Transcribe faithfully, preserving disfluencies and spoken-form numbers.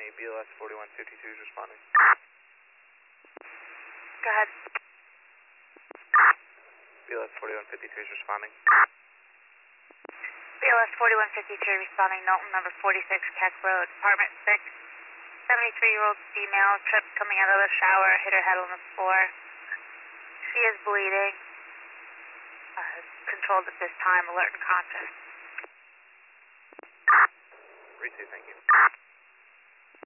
B L S forty-one fifty-two is responding. Go ahead. B L S forty-one fifty-two is responding. B L S forty-one fifty-three responding, Knowlton number forty-six, Keck Road, apartment six. seventy-three-year-old female, tripped coming out of the shower, hit her head on the floor. She is bleeding. Uh, controlled at this time, alert and conscious. Read two, thank you.